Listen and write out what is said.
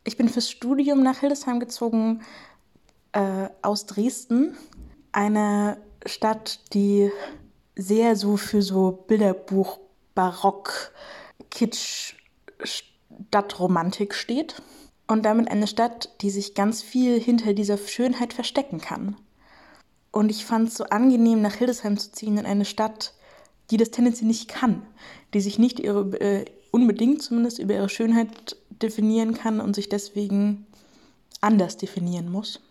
Ich bin fürs Studium nach Hildesheim gezogen, aus Dresden, eine Stadt, die sehr so für so Bilderbuch, Barock, Kitsch, Stadtromantik steht. Und damit eine Stadt, die sich ganz viel hinter dieser Schönheit verstecken kann. Und ich fand es so angenehm, nach Hildesheim zu ziehen, in eine Stadt, die das tendenziell nicht kann, die sich nicht unbedingt zumindest über ihre Schönheit definieren kann und sich deswegen anders definieren muss.